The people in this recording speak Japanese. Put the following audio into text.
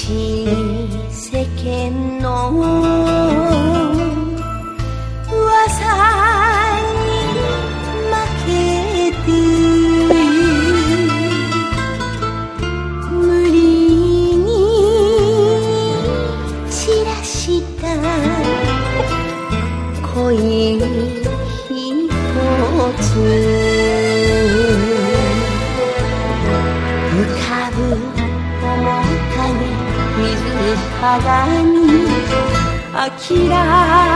しい世間の噂に負けて無理に散らした恋ひとつ浮かぶ面影水鏡諦め